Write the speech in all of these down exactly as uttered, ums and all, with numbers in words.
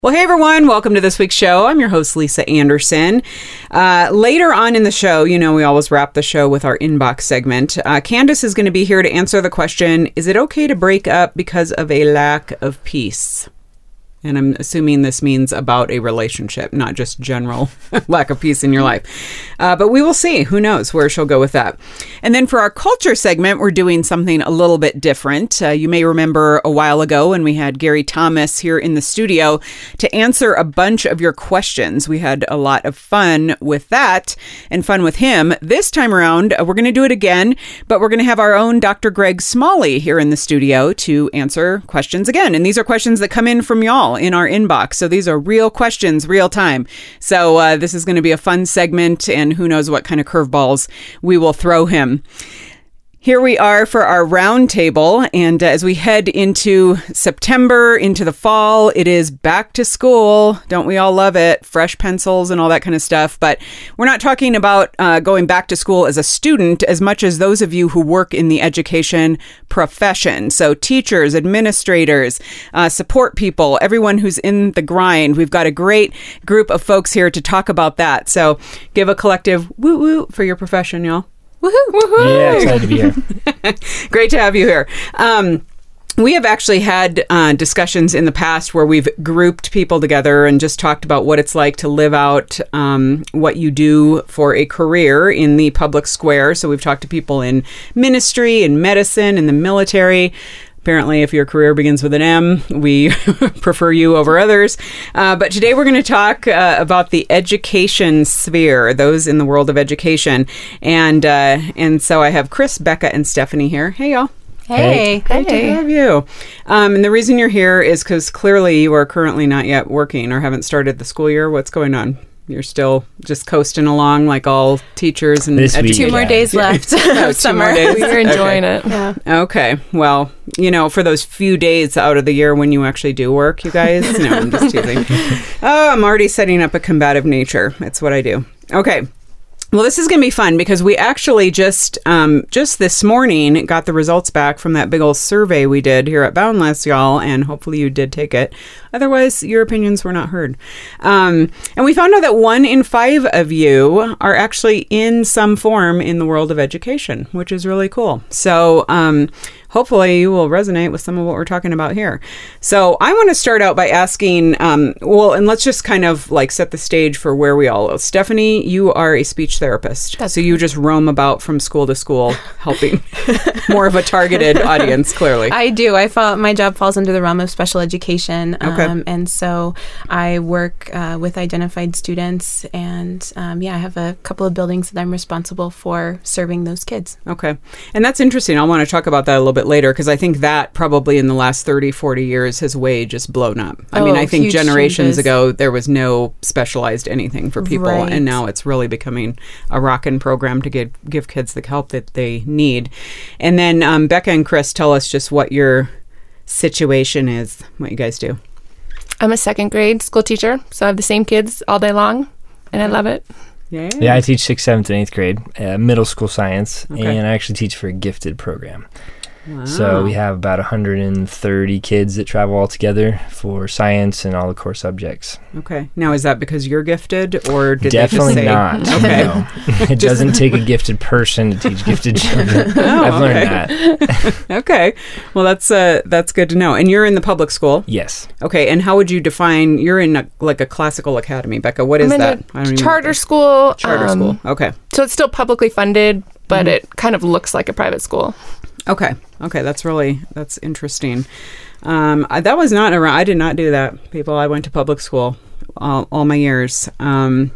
Well, hey, everyone. Welcome to this week's show. I'm your host, Lisa Anderson. Uh, later on in the show, you know, we always wrap the show with our inbox segment. Uh, Candace is going to be here to answer the question, is it okay to break up because of a lack of peace? And I'm assuming this means about a relationship, not just general lack of peace in your life. Uh, but we will see. Who knows where she'll go with that. And then for our culture segment, we're doing something a little bit different. Uh, you may remember a while ago when we had Gary Thomas here in the studio to answer a bunch of your questions. We had a lot of fun with that and fun with him. This time around, uh, we're going to do it again, but we're going to have our own Doctor Greg Smalley here in the studio to answer questions again. And these are questions that come in from y'all in our inbox. So these are real questions, real time. So uh, this is going to be a fun segment, and who knows what kind of curveballs we will throw him. Here we are for our round table, and uh, as we head into September, into the fall, it is back to school. Don't we all love it? Fresh pencils and all that kind of stuff. But we're not talking about uh, going back to school as a student as much as those of you who work in the education profession. So teachers, administrators, uh, support people, everyone who's in the grind. We've got a great group of folks here to talk about that. So give a collective woo woo for your profession, y'all. Woohoo! Woohoo! Yeah, excited to be here. Great to have you here. Um, we have actually had uh, discussions in the past where we've grouped people together and just talked about what it's like to live out um, what you do for a career in the public square. So we've talked to people in ministry, in medicine, in the military. Apparently, if your career begins with an M, we prefer you over others. Uh, but today we're going to talk uh, about the education sphere, those in the world of education. And uh, and so I have Chris, Becca, and Stephanie here. Hey, y'all. Hey. Great hey. to have you. Um, and the reason you're here is because clearly you are currently not yet working or haven't started the school year. What's going on? You're still just coasting along like all teachers and This week, educators. Two more Yeah. days left Oh, of two summer. more days. We're enjoying Okay. it. Yeah. Okay. Well, you know, for those few days out of the year when you actually do work, you guys. No, I'm just teasing. Oh, I'm already setting up a combative nature. That's what I do. Okay. Well, this is going to be fun because we actually just um, just this morning got the results back from that big old survey we did here at Boundless, y'all, and hopefully you did take it. Otherwise, your opinions were not heard. Um, and we found out that one in five of you are actually in some form in the world of education, which is really cool. So um, hopefully you will resonate with some of what we're talking about here. So I want to start out by asking, um, well, and let's just kind of like set the stage for where we all are. Stephanie, you are a speech therapist. That's so you just roam about from school to school helping more of a targeted audience, clearly. I do. I fall, my job falls under the realm of special education. Okay. Um, and so I work uh, with identified students. And um, yeah, I have a couple of buildings that I'm responsible for serving those kids. Okay. And that's interesting. I want to talk about that a little bit later because I think that probably in the last thirty, forty years has way just blown up. I Oh, mean, I think huge generations changes. ago there was no specialized anything for people. Right. And now it's really becoming a rockin' program to give, give kids the help that they need. And then um, Becca and Chris, tell us just what your situation is, what you guys do. I'm a second grade school teacher, so I have the same kids all day long, and I love it. Yeah. Yeah, I teach sixth, seventh, and eighth grade, uh, middle school science, Okay. and I actually teach for a gifted program. Wow. So we have about one hundred thirty kids that travel all together for science and all the core subjects. Okay. Now, is that because you're gifted or did Definitely they just say? not. Okay. No. It doesn't take a gifted person to teach gifted children. Oh, I've learned okay. that. Okay. Well, that's uh, that's good to know. And you're in the public school? Yes. Okay. And how would you define, you're in a, like a classical academy, Becca. What is I'm in that? a I don't even charter know. school. Charter um, school. Okay. So it's still publicly funded, but Mhm. it kind of looks like a private school. Okay. Okay. That's really, that's interesting. Um, I, that was not around. I did not do that, people. I went to public school all, all my years. Um,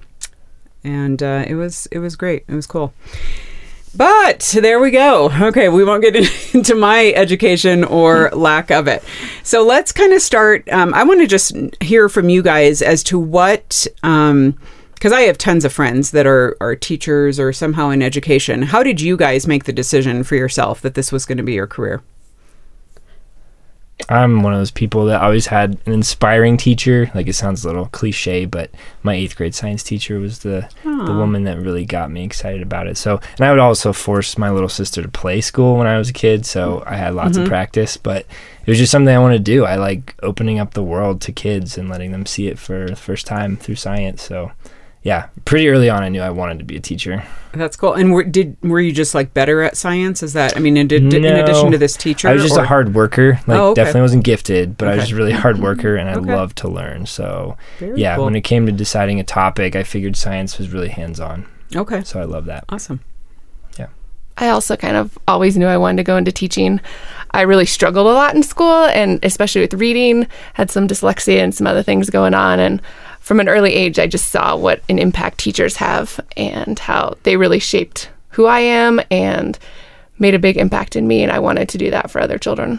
and uh, it was, it was great. It was cool. But there we go. Okay, we won't get into my education or lack of it. So let's kind of start. Um, I want to just hear from you guys as to what, um, because I have tons of friends that are, are teachers or somehow in education. How did you guys make the decision for yourself that this was going to be your career? I'm one of those people that always had an inspiring teacher. Like, it sounds a little cliche, but my eighth grade science teacher was the Aww. the woman that really got me excited about it. So, and I would also force my little sister to play school when I was a kid, so I had lots Mm-hmm. of practice, but it was just something I wanted to do. I like opening up the world to kids and letting them see it for the first time through science. So, yeah, pretty early on I knew I wanted to be a teacher. That's cool. And were, did were you just like better at science? Is that, I mean, in, in, in No. addition to this teacher? I was just or- a hard worker. Like, Oh, okay. definitely wasn't gifted, but I was Okay. just a really hard worker, and I Okay. loved to learn. So, Very yeah, cool. when it came to deciding a topic, I figured science was really hands-on. Okay. So I love that. Awesome. I also kind of always knew I wanted to go into teaching. I really struggled a lot in school, and especially with reading, had some dyslexia and some other things going on. And from an early age, I just saw what an impact teachers have and how they really shaped who I am and made a big impact in me. And I wanted to do that for other children.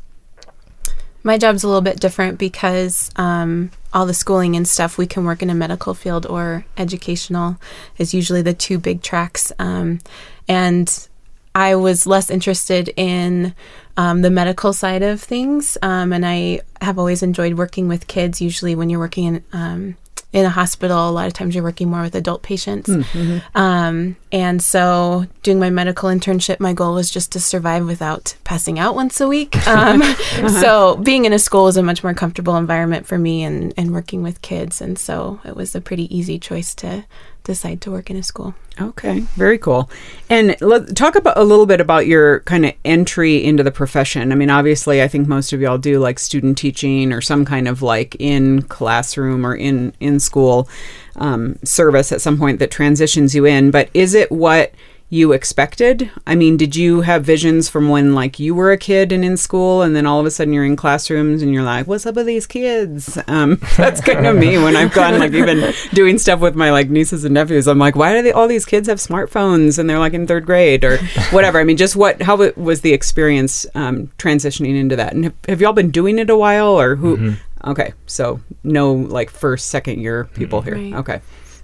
My job's a little bit different because um, all the schooling and stuff, we can work in a medical field or educational is usually the two big tracks. Um, and I was less interested in um, the medical side of things. Um, and I have always enjoyed working with kids. Usually when you're working in um, in a hospital, a lot of times you're working more with adult patients. Mm-hmm. Um, and so doing my medical internship, my goal was just to survive without passing out once a week. Um, So being in a school was a much more comfortable environment for me and, and working with kids. And so it was a pretty easy choice to decide to work in a school. Okay, very cool. And let, talk about a little bit about your kind of entry into the profession. I mean, obviously, I think most of y'all do like student teaching or some kind of like in classroom or in in school um, service at some point that transitions you in. But is it what you expected? I mean, did you have visions from when like you were a kid and in school, and then all of a sudden you're in classrooms and you're like, what's up with these kids? Um, that's kind of me when I've gone like even doing stuff with my like nieces and nephews. I'm like, why do they, all these kids have smartphones and they're like in third grade or whatever? I mean, just what, how it was the experience um, transitioning into that? And have, have y'all been doing it a while or who? Mm-hmm. Okay. So no like first, second year people Mm-hmm. here. Right. Okay.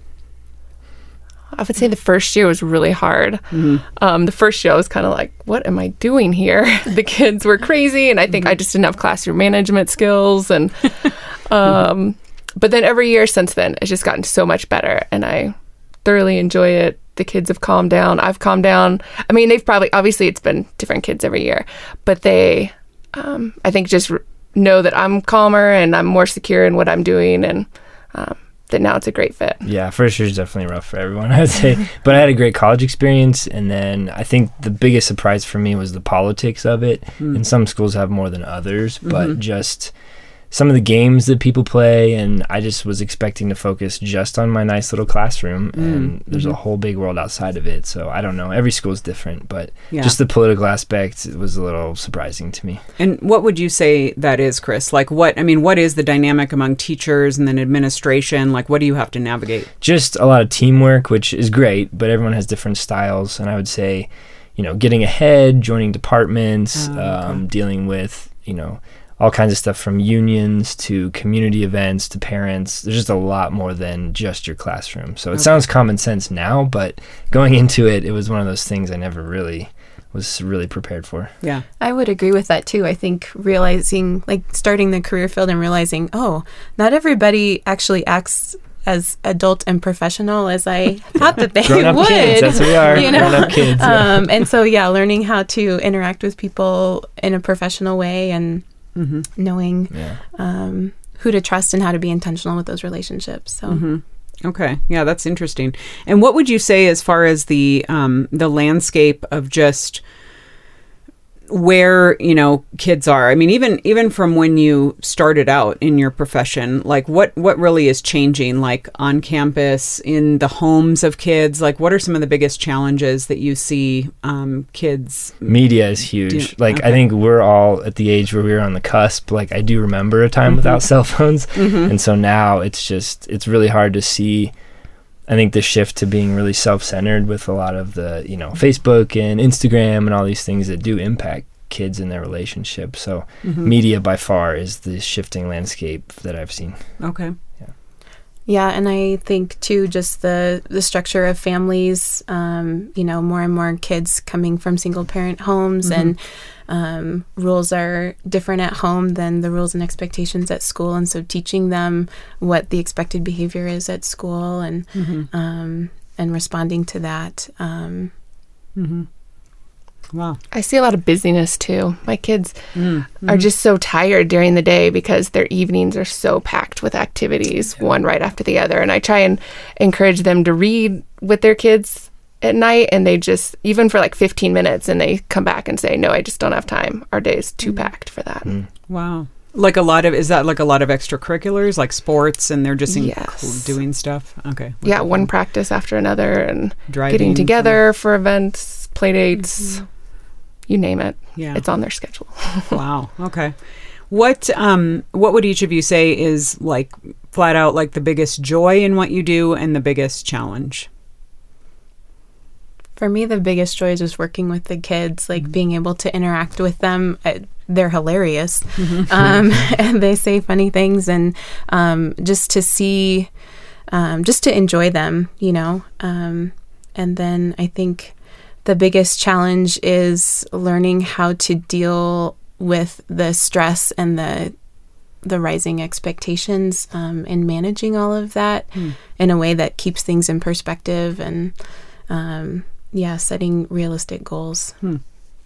I would say the first year was really hard. Mm-hmm. Um, the first year I was kind of like, what am I doing here? The kids were crazy, and I think I just didn't have classroom management skills. And um, but then every year since then, it's just gotten so much better, and I thoroughly enjoy it. The kids have calmed down. I've calmed down. I mean, they've probably, obviously it's been different kids every year, but they, um, I think just r- know that I'm calmer and I'm more secure in what I'm doing, and um, that now it's a great fit. Yeah, first year is definitely rough for everyone, I would say. But I had a great college experience, and then I think the biggest surprise for me was the politics of it. Mm. And some schools have more than others, but Mhm. just some of the games that people play, and I just was expecting to focus just on my nice little classroom, and Mm, there's a mhm. whole big world outside of it. So I don't know. Every school is different, but Yeah. just the political aspect was a little surprising to me. And what would you say that is, Chris? Like what, I mean, what is the dynamic among teachers and then administration? Like what do you have to navigate? Just a lot of teamwork, which is great, but everyone has different styles. And I would say, you know, getting ahead, joining departments, Oh, okay. um, dealing with, you know, all kinds of stuff from unions to community events to parents. There's just a lot more than just your classroom. So it Okay. sounds common sense now, but going into it, it was one of those things I never really was really prepared for. Yeah. I would agree with that too. I think realizing, like starting the career field and realizing, oh, not everybody actually acts as adult and professional as I thought that they Grown-up would. kids, that's what we are, you know? grown-up kids. yeah. Um, and so, yeah, learning how to interact with people in a professional way and Mm-hmm. knowing yeah. um, who to trust and how to be intentional with those relationships. So. Mm-hmm. Okay. Yeah, that's interesting. And what would you say as far as the um, the landscape of just where, you know, kids are? I mean, even even from when you started out in your profession, like what what really is changing, like on campus, in the homes of kids? Like what are some of the biggest challenges that you see um, kids? Media is huge. Do- like okay. I think we're all at the age where we were on the cusp. Like I do remember a time Mhm. without cell phones, Mhm. and so now it's just it's really hard to see. I think the shift to being really self-centered with a lot of the, you know, Facebook and Instagram and all these things that do impact kids in their relationships. So Mhm. media by far is the shifting landscape that I've seen. Okay. Yeah, and I think too, just the the structure of families. Um, you know, more and more kids coming from single parent homes, mm-hmm. and um, rules are different at home than the rules and expectations at school. And so, teaching them what the expected behavior is at school, and mm-hmm. um, and responding to that. Um, mm-hmm. Wow. I see a lot of busyness too. My kids mm-hmm. are just so tired during the day because their evenings are so packed with activities, yeah. one right after the other. And I try and encourage them to read with their kids at night, and they just, even for like fifteen minutes, and they come back and say, no, I just don't have time. Our day is too mm-hmm. packed for that. Mm. Wow. Like a lot of, is that like a lot of extracurriculars, like sports, and they're just in yes. doing stuff? Okay. Yeah, one practice after another, and Driving getting together for events, play dates. Mm-hmm. You name it. Yeah. It's on their schedule. Wow. Okay. What um what would each of you say is like flat out like the biggest joy in what you do and the biggest challenge? For me, the biggest joy is just working with the kids, like mm-hmm. being able to interact with them. Uh, they're hilarious. Mm-hmm. Um, and they say funny things, and um, just to see, um, just to enjoy them, you know. Um, and then I think the biggest challenge is learning how to deal with the stress and the the rising expectations, um, and managing all of that mm. in a way that keeps things in perspective, and um, yeah, setting realistic goals. Hmm.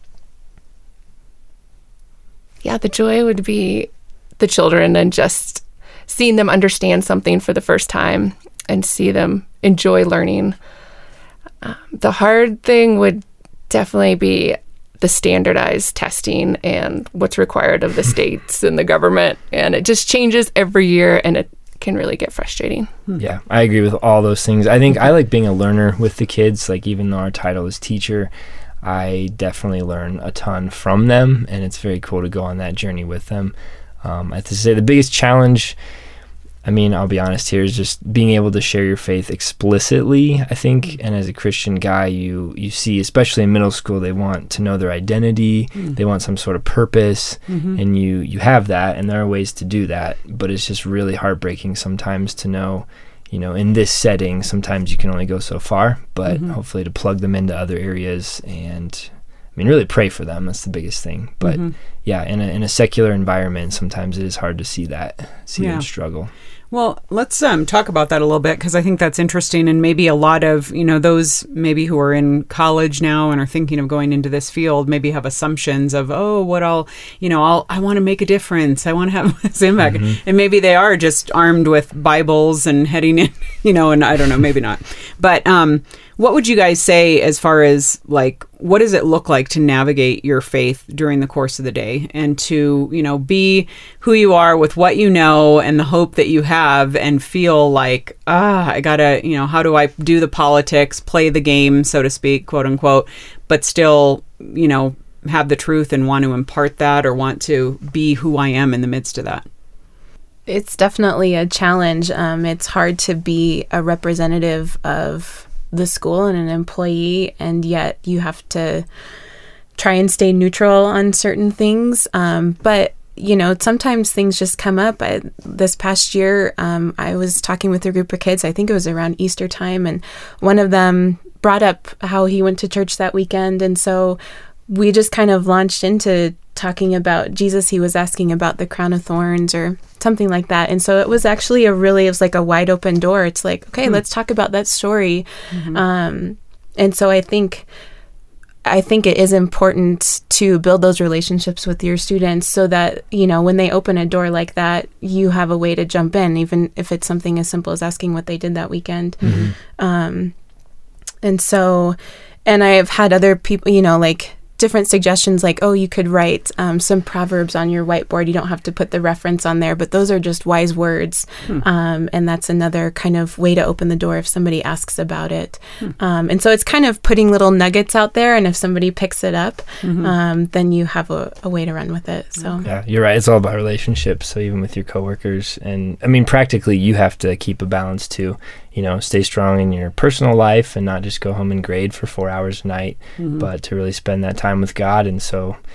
Yeah, the joy would be the children, and just seeing them understand something for the first time and see them enjoy learning. Um, the hard thing would definitely be the standardized testing and what's required of the states and the government. And it just changes every year, and it can really get frustrating. Yeah, I agree with all those things. I think I like being a learner with the kids. Like, even though our title is teacher, I definitely learn a ton from them, and it's very cool to go on that journey with them. Um, I have to say the biggest challenge, I mean, I'll be honest here, is just being able to share your faith explicitly, I think. And as a Christian guy, you you see, especially in middle school, they want to know their identity. Mm. They want some sort of purpose. Mm-hmm. And you, you have that, and there are ways to do that. But it's just really heartbreaking sometimes to know, you know, in this setting, sometimes you can only go so far. But mm-hmm. hopefully to plug them into other areas, and I mean, really pray for them. That's the biggest thing. But mm-hmm. yeah, in a, in a secular environment, sometimes it is hard to see that, see yeah. them struggle. Well, let's um, talk about that a little bit, because I think that's interesting, and maybe a lot of, you know, those maybe who are in college now and are thinking of going into this field maybe have assumptions of, oh, what I'll, you know, I'll, I want to make a difference. I want to have this impact. Mm-hmm. And maybe they are just armed with Bibles and heading in, you know, and I don't know, maybe not. But um, what would you guys say as far as, like, what does it look like to navigate your faith during the course of the day, and to, you know, be who you are with what you know and the hope that you have, and feel like, ah, I gotta, you know, how do I do the politics, play the game, so to speak, quote unquote, but still, you know, have the truth and want to impart that, or want to be who I am in the midst of that? It's definitely a challenge. Um, it's hard to be a representative of the school and an employee, and yet you have to try and stay neutral on certain things. Um, but, you know, sometimes things just come up. I, this past year, um, I was talking with a group of kids, I think it was around Easter time, and one of them brought up how he went to church that weekend. And so we just kind of launched into talking about Jesus. He was asking about the crown of thorns or something like that. And so it was actually a really, it was like a wide open door. It's like, okay, mm. let's talk about that story. Mm-hmm. Um, and so I think, I think it is important to build those relationships with your students, so that, you know, when they open a door like that, you have a way to jump in, even if it's something as simple as asking what they did that weekend. Mm-hmm. Um, and so, and I have had other people, you know, like, different suggestions, like, oh, you could write um, some proverbs on your whiteboard. You don't have to put the reference on there, but those are just wise words. Hmm. Um, and that's another kind of way to open the door if somebody asks about it. Hmm. Um, and so it's kind of putting little nuggets out there, and if somebody picks it up, mm-hmm. um, then you have a, a way to run with it. So yeah, you're right. It's all about relationships. So even with your coworkers, and I mean, practically you have to keep a balance too. You know, stay strong in your personal life and not just go home and grade for four hours a night, mm-hmm. but to really spend that time with God. And so,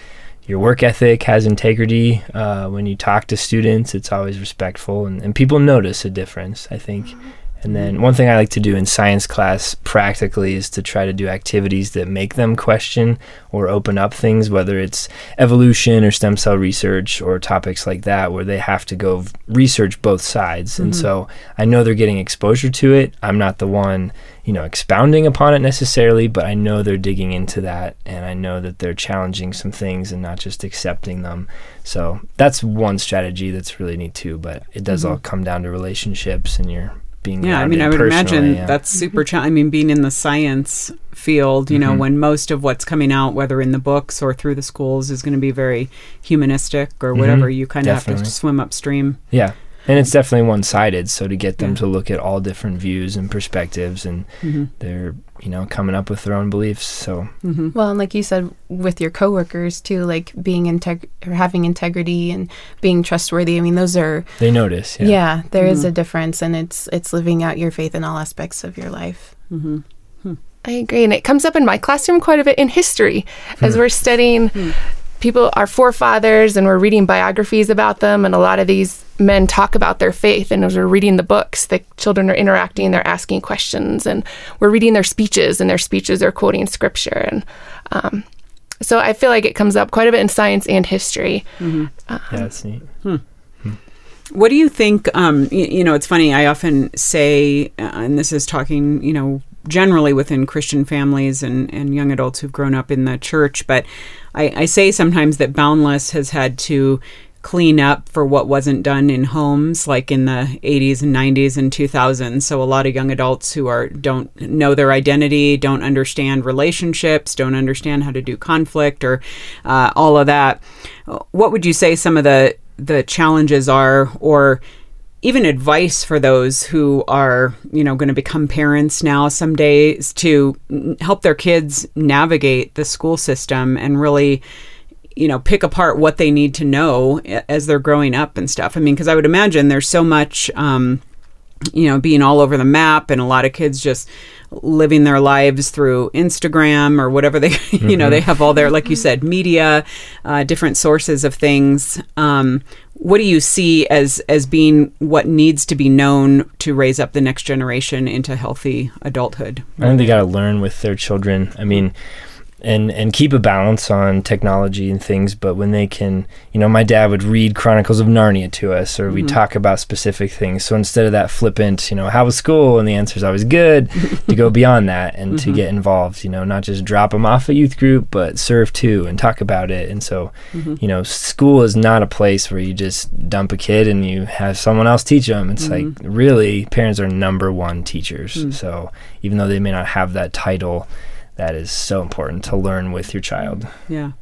your work ethic has integrity. Uh, when you talk to students, it's always respectful, and, and people notice a difference, I think. And then one thing I like to do in science class practically is to try to do activities that make them question or open up things, whether it's evolution or stem cell research or topics like that, where they have to go v- research both sides. Mm-hmm. And so I know they're getting exposure to it. I'm not the one, you know, expounding upon it necessarily, but I know they're digging into that, and I know that they're challenging some things and not just accepting them. So that's one strategy that's really neat too, but it does mm-hmm. all come down to relationships and your being yeah, I mean, I would imagine yeah. that's super challenging. I mean, being in the science field, you know, mm-hmm. when most of what's coming out, whether in the books or through the schools, is going to be very humanistic or whatever, mm-hmm. you kind of have to swim upstream. Yeah. And it's definitely one-sided, so to get them yeah. to look at all different views and perspectives, and mm-hmm. they're, you know, coming up with their own beliefs. So mm-hmm. well, and like you said, with your coworkers too, like being integ- or having integrity and being trustworthy. I mean, those are they notice. Yeah, yeah there mm-hmm. is a difference, and it's it's living out your faith in all aspects of your life. Mm-hmm. Hmm. I agree, and it comes up in my classroom quite a bit in history hmm. as we're studying. Hmm. People, our forefathers, and we're reading biographies about them, and a lot of these men talk about their faith, and as we're reading the books, the children are interacting, they're asking questions, and we're reading their speeches, and their speeches are quoting scripture. And um, so I feel like it comes up quite a bit in science and history. Mm-hmm. Um, yeah, that's neat. Hmm. Hmm. What do you think, um, you, you know, it's funny, I often say, uh, and this is talking, you know, generally within Christian families and, and young adults who've grown up in the church, but I, I say sometimes that Boundless has had to clean up for what wasn't done in homes, like in the eighties and nineties and two thousands. So a lot of young adults who are don't know their identity, don't understand relationships, don't understand how to do conflict or uh, all of that. What would you say some of the the challenges are, or even advice for those who are, you know, going to become parents now some days to help their kids navigate the school system and really, you know, pick apart what they need to know as they're growing up and stuff? I mean, because I would imagine there's so much, um, you know, being all over the map, and a lot of kids just living their lives through Instagram or whatever they, mm-hmm. you know, they have all their, like you said, media, uh, different sources of things. Um, what do you see as, as being what needs to be known to raise up the next generation into healthy adulthood? I think they got to learn with their children. I mean, and and keep a balance on technology and things, but when they can, you know, my dad would read Chronicles of Narnia to us, or mm-hmm. we'd talk about specific things. So instead of that flippant, you know, how was school? And the answer is always good, to go beyond that and mm-hmm. to get involved, you know, not just drop them off at youth group, but serve too and talk about it. And so, mm-hmm. you know, school is not a place where you just dump a kid and you have someone else teach them. It's mm-hmm. like, really, parents are number one teachers. Mm-hmm. So even though they may not have that title, that is so important to learn with your child. Yeah.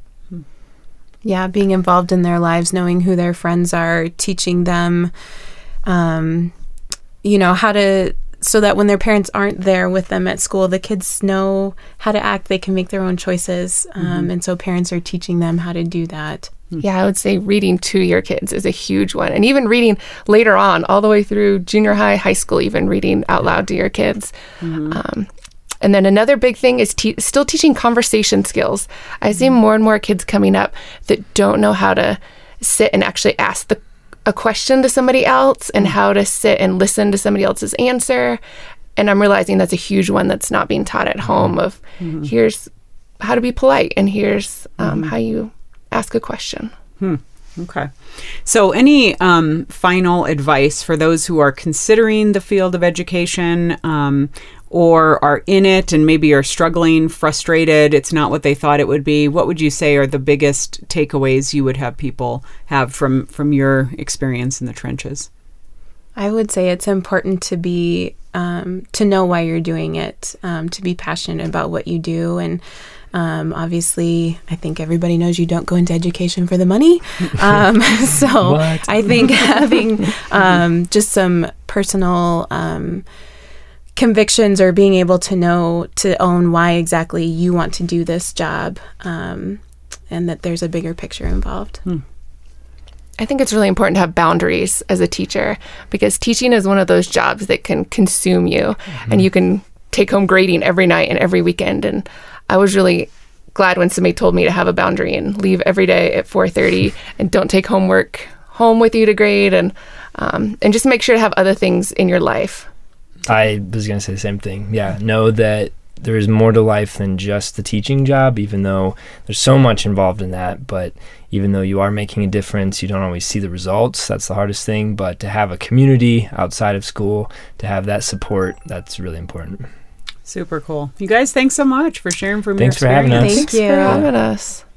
Yeah, being involved in their lives, knowing who their friends are, teaching them, um, you know, how to, so that when their parents aren't there with them at school, the kids know how to act, they can make their own choices. Um, mm-hmm. And so parents are teaching them how to do that. Yeah, I would say reading to your kids is a huge one. And even reading later on, all the way through junior high, high school, even reading out loud to your kids. Mm-hmm. Um, And then another big thing is te- still teaching conversation skills. I see more and more kids coming up that don't know how to sit and actually ask the, a question to somebody else, and how to sit and listen to somebody else's answer. And I'm realizing that's a huge one that's not being taught at home, of mm-hmm. here's how to be polite, and here's um, mm-hmm. how you ask a question. Hmm. Okay. So any um, final advice for those who are considering the field of education, um, or are in it and maybe are struggling, frustrated, it's not what they thought it would be? What would you say are the biggest takeaways you would have people have from, from your experience in the trenches? I would say it's important to be, um, to know why you're doing it, um, to be passionate about what you do. And um, obviously, I think everybody knows you don't go into education for the money. Um, so I think having um, just some personal um, convictions, or being able to know, to own why exactly you want to do this job, um, and that there's a bigger picture involved. Hmm. I think it's really important to have boundaries as a teacher, because teaching is one of those jobs that can consume you, mm-hmm. and you can take home grading every night and every weekend. And I was really glad when somebody told me to have a boundary and leave every day at four thirty and don't take homework home with you to grade, and um, and just make sure to have other things in your life. I was going to say the same thing. Yeah, know that there is more to life than just the teaching job, even though there's so much involved in that. But even though you are making a difference, you don't always see the results. That's the hardest thing. But to have a community outside of school, to have that support, that's really important. Super cool. You guys, thanks so much for sharing from Thanks your for having experience. us. Thank Thanks you. for having us.